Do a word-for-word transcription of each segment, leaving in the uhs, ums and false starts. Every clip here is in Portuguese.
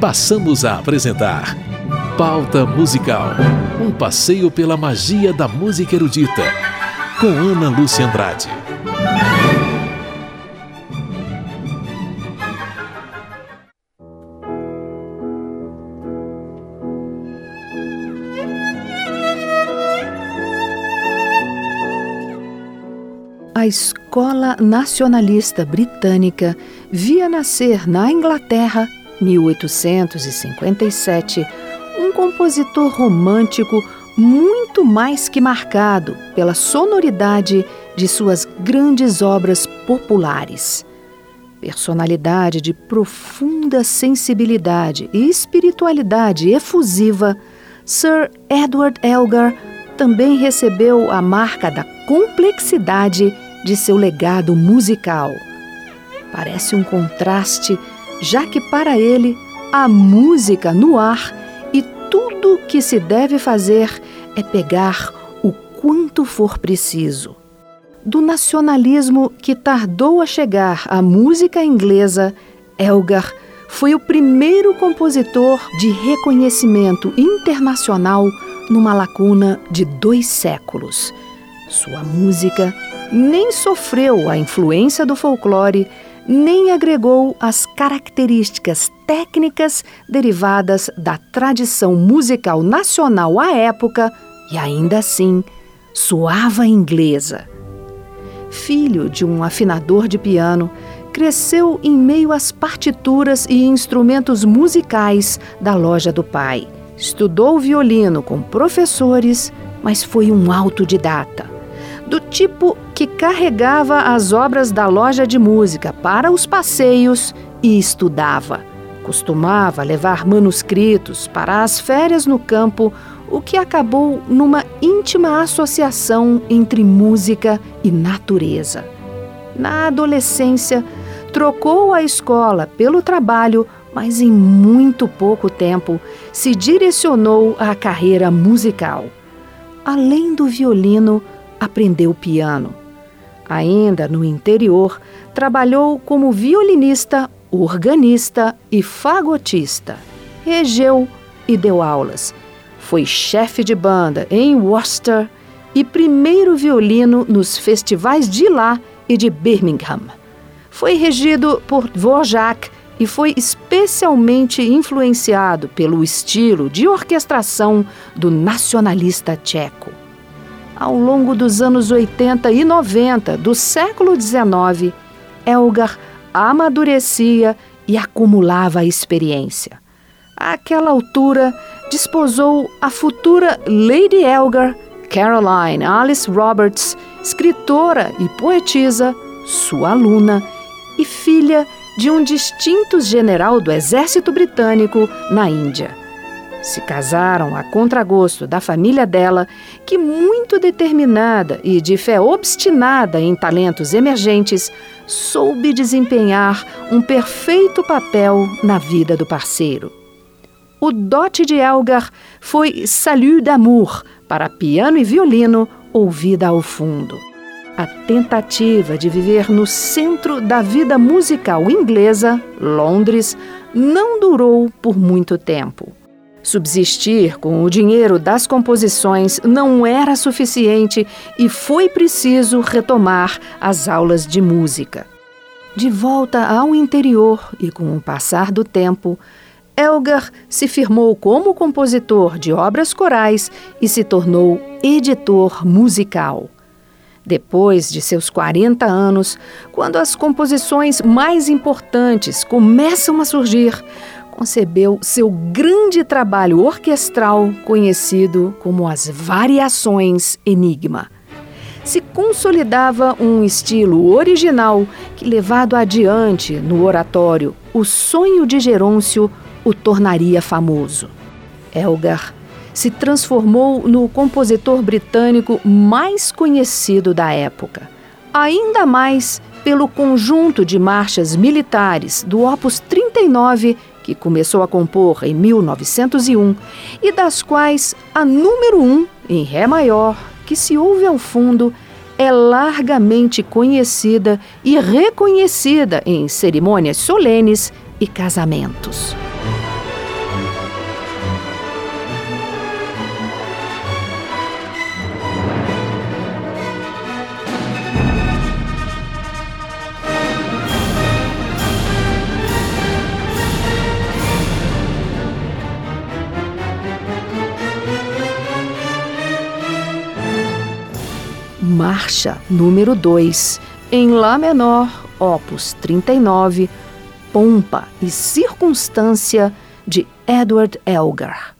passamos a apresentar Pauta Musical, um passeio pela magia da música erudita, com Ana Lúcia Andrade. A Escola Nacionalista Britânica via nascer na Inglaterra, mil oitocentos e cinquenta e sete, um compositor romântico muito mais que marcado pela sonoridade de suas grandes obras populares. Personalidade de profunda sensibilidade e espiritualidade efusiva, Sir Edward Elgar também recebeu a marca da complexidade de seu legado musical. Parece um contraste, já que para ele há música no ar e tudo que se deve fazer é pegar o quanto for preciso. Do nacionalismo que tardou a chegar à música inglesa, Elgar foi o primeiro compositor de reconhecimento internacional numa lacuna de dois séculos. Sua música nem sofreu a influência do folclore, nem agregou as características técnicas derivadas da tradição musical nacional à época e, ainda assim, soava inglesa. Filho de um afinador de piano, cresceu em meio às partituras e instrumentos musicais da loja do pai. Estudou violino com professores, mas foi um autodidata, do tipo que carregava as obras da loja de música para os passeios e estudava. Costumava levar manuscritos para as férias no campo, o que acabou numa íntima associação entre música e natureza. Na adolescência, trocou a escola pelo trabalho, mas em muito pouco tempo se direcionou à carreira musical. Além do violino, aprendeu piano. Ainda no interior, trabalhou como violinista, organista e fagotista. Regeu e deu aulas. Foi chefe de banda em Worcester e primeiro violino nos festivais de lá e de Birmingham. Foi regido por Dvorak e foi especialmente influenciado pelo estilo de orquestração do nacionalista tcheco. Ao longo dos anos oitenta e noventa do século dezenove, Elgar amadurecia e acumulava experiência. Àquela altura, desposou a futura Lady Elgar, Caroline Alice Roberts, escritora e poetisa, sua aluna e filha de um distinto general do exército britânico na Índia. Se casaram a contragosto da família dela, que, muito determinada e de fé obstinada em talentos emergentes, soube desempenhar um perfeito papel na vida do parceiro. O dote de Elgar foi Salut d'amour, para piano e violino, ouvida ao fundo. A tentativa de viver no centro da vida musical inglesa, Londres, não durou por muito tempo. Subsistir com o dinheiro das composições não era suficiente e foi preciso retomar as aulas de música. De volta ao interior e com o passar do tempo, Elgar se firmou como compositor de obras corais e se tornou editor musical. Depois de seus quarenta anos, quando as composições mais importantes começam a surgir, concebeu seu grande trabalho orquestral conhecido como as Variações Enigma. Se consolidava um estilo original que, levado adiante no oratório O Sonho de Gerôncio, o tornaria famoso. Elgar se transformou no compositor britânico mais conhecido da época, ainda mais pelo conjunto de marchas militares do Opus trinta e nove, que começou a compor em mil novecentos e um, e das quais a número um, em Ré maior, que se ouve ao fundo, é largamente conhecida e reconhecida em cerimônias solenes e casamentos. Marcha número dois, em Lá menor, opus trinta e nove, Pompa e Circunstância, de Edward Elgar.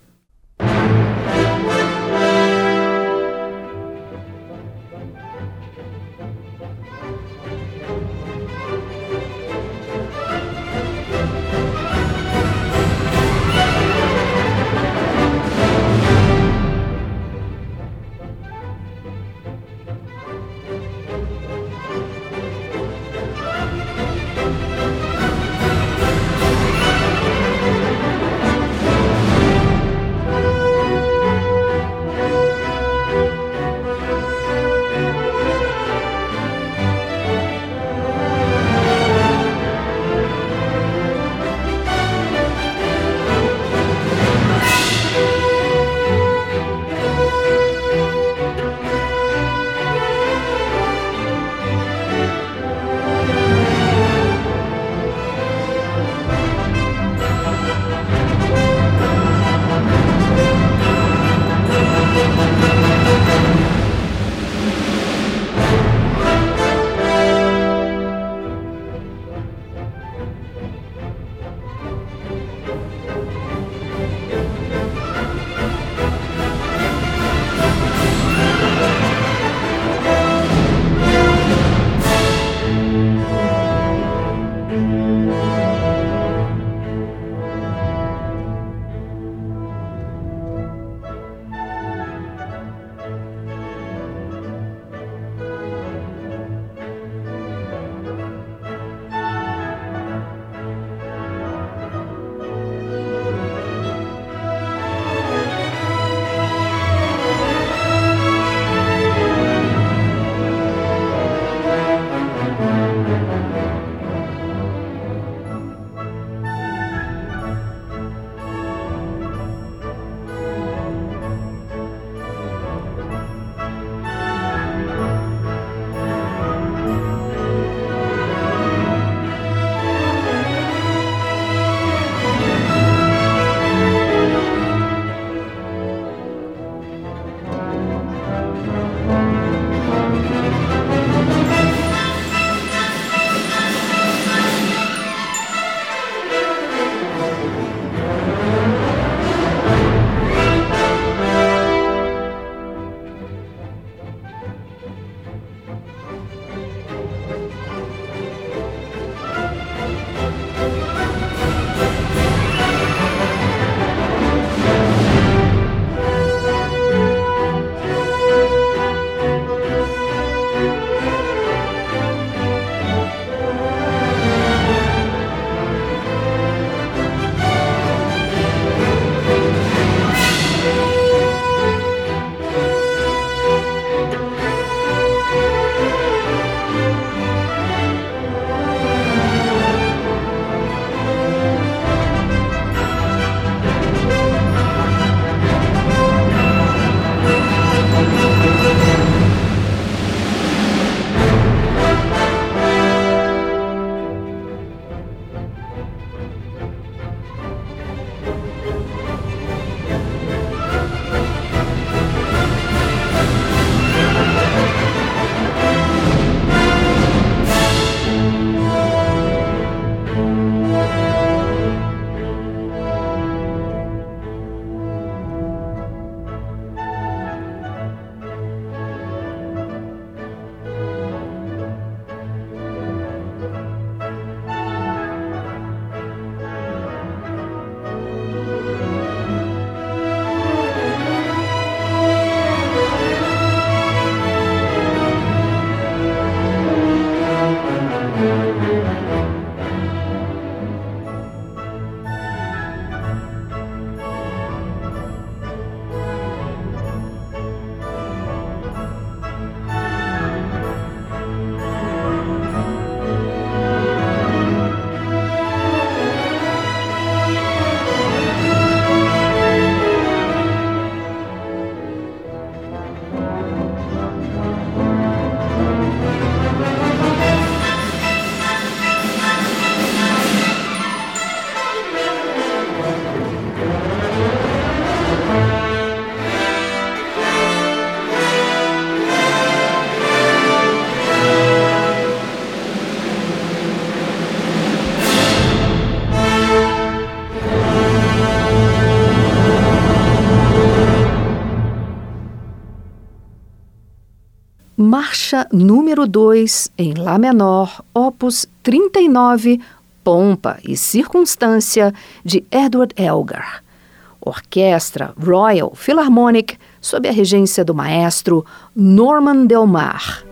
Marcha número dois, em Lá menor, opus trinta e nove, Pompa e Circunstância, de Edward Elgar. Orquestra Royal Philharmonic, sob a regência do maestro Norman Delmar.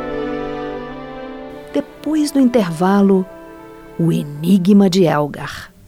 Depois do intervalo, o Enigma de Elgar.